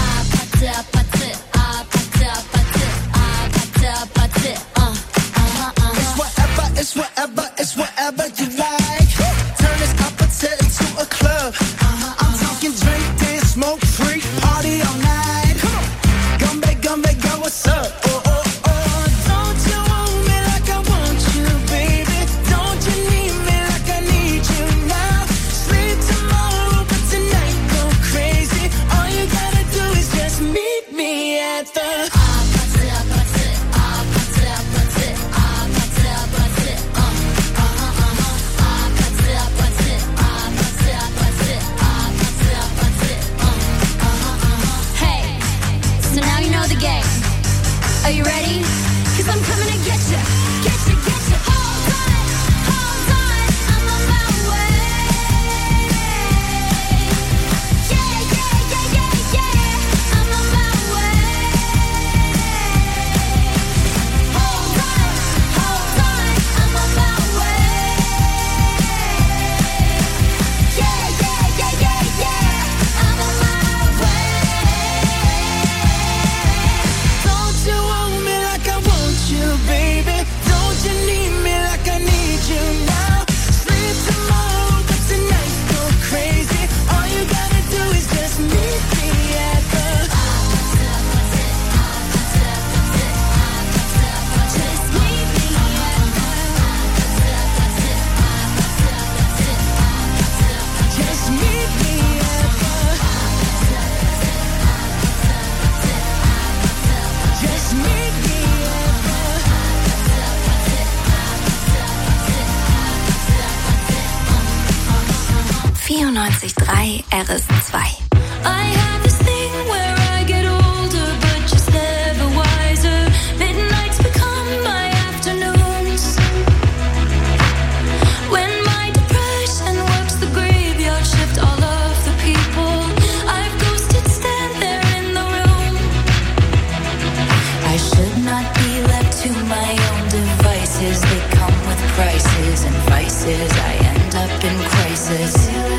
It's whatever you like. Turn this opposite into a club. I'm talking drink, dance, smoke, freak, party all night. Come back, girl, what's up? Don't you want me like I want you, baby? Don't you need me like I need you now? Sleep tomorrow, but tonight go crazy. All you gotta do is just meet me at the again. Are you ready? 'Cause I'm coming to get you, get you, get you. Hold on, I'm on my way. Yeah, yeah, yeah, yeah, yeah, I'm on my way. Hold on, I'm on my way. Yeah, yeah, yeah, yeah, yeah, I'm on my way. Don't you want me like I want you, baby? Don't you need me like I need you now? Sleep tomorrow, but tonight go crazy. All you gotta do is just meet me at the Just meet me at Just meet me at the Just meet me at the 94.3 RS2. I have this thing where I get older, but just never wiser. Midnights become my afternoons. When my depression works the graveyard shift, all of the people I've ghosted stand there in the room. I should not be left to my own devices. They come with prices and vices. I end up in crisis.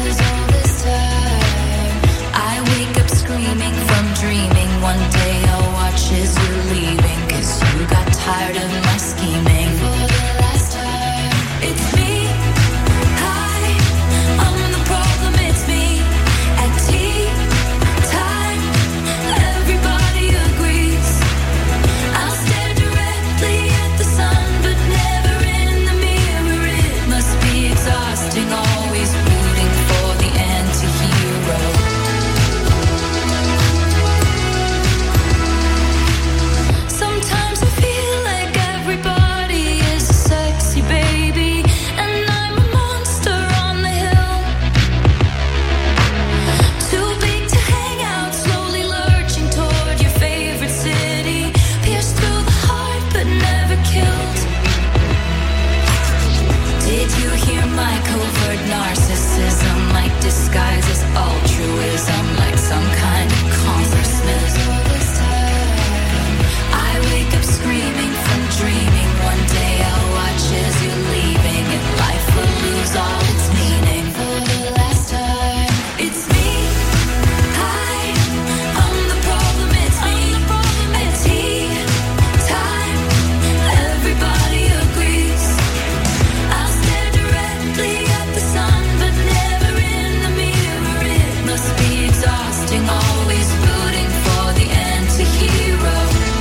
I wake up screaming from dreaming. One day I'll watch as you're leaving, 'cause you got tired of my scheming. For the last time, it's me. Hi, I'm the problem, it's me. At tea time, everybody agrees. I'll stare directly at the sun, but never in the mirror. It must be exhausting, always rooting for the anti-hero. Sometimes I feel like everybody is a sexy baby, and I'm a monster on the hill. Too big to hang out, slowly lurching toward your favorite city. Pierced through the heart, but never killed. Did you hear my covert narcissism? Like disguises altruism, like some kind of consciousness. I wake up screaming from dreaming. One day I'll watch as you're leaving, and life will lose all its meaning. For the last time, it's me. Hi, I'm the problem, it's me. At tea time, everybody agrees. I'll stare directly at the sun, but never in the mirror. It must be exhausting, always rooting for the anti-hero.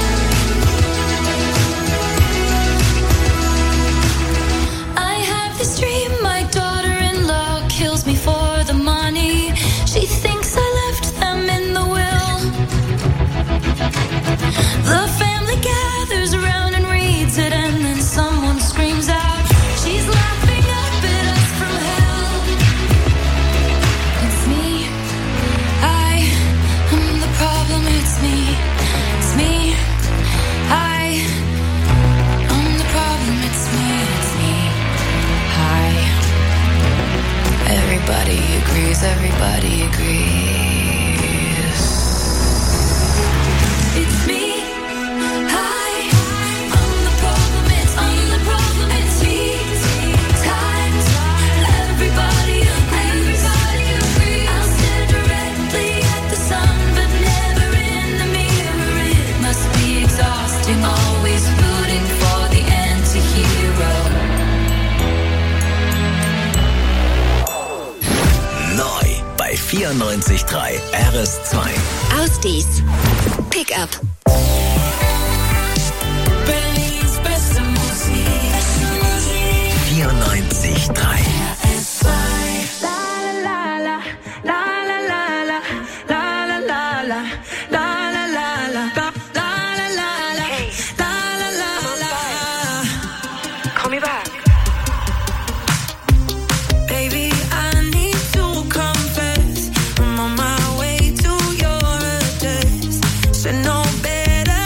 I have this dream, my daughter-in-law kills me for the money. She thinks I left them in the will. The family gathers around and reads it, and then someone screams out, she's laughing up at us from hell. It's me. I am the problem, it's me. It's me. I am the problem, it's me. It's me. Hi. Everybody agrees, everybody agrees. It's me. Hi. I'm the problem, it's me. I'm the problem, it's me. Times, everybody agrees. I'll stare directly at the sun, but never in the mirror. It must be exhausting, always rooting for the anti-hero. Neu bei 94.3 RS2. Ausdies. Pickup. Berlins beste Musik. 94.3. Call me back. Baby, I need to confess, I'm on my way to your address. Should know better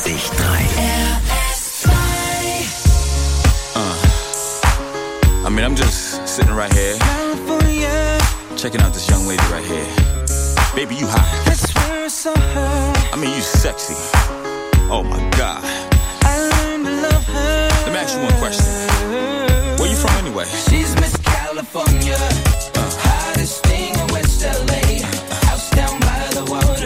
I mean, I'm just sitting right here, checking out this young lady right here. Baby, you hot. I mean, you sexy. Oh my God. Let me ask you one question. Where you from anyway? She's Miss California.